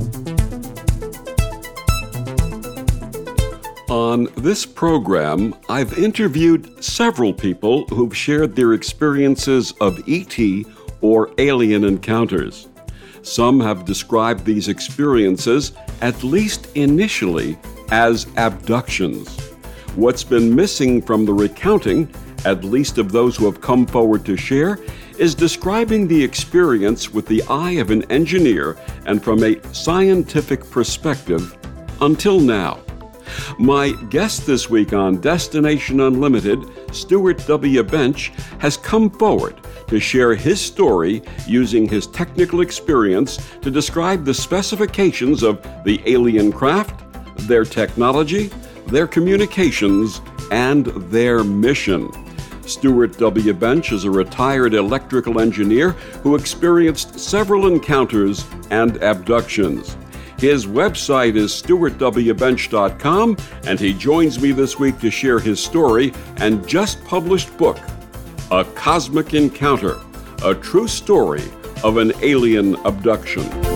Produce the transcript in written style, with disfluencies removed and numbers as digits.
On this program, I've interviewed several people who've shared their experiences of ET or alien encounters. Some have described these experiences, at least initially, as abductions. What's been missing from the recounting, at least of those who have come forward to share, is describing the experience with the eye of an engineer and from a scientific perspective until now. My guest this week on Destination Unlimited, Stuart W. Bench, has come forward to share his story using his technical experience to describe the specifications of the alien craft, their technology, their communications, and their mission. Stuart W. Bench is a retired electrical engineer who experienced several encounters and abductions. His website is stuartwbench.com, and he joins me this week to share his story and just published book, A Cosmic Encounter, a true story of an alien abduction.